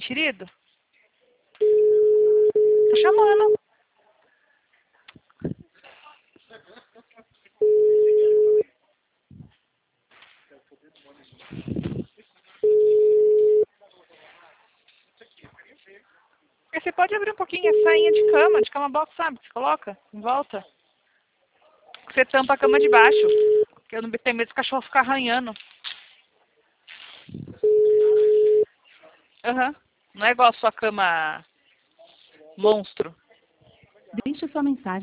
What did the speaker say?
Enxerido? Tô chamando. Você pode abrir um pouquinho a sainha de cama box, sabe? Que você coloca em volta. Você tampa a cama de baixo. Porque eu não tenho medo dos cachorros ficar arranhando. Aham. Não é igual a sua cama monstro. Deixe sua mensagem.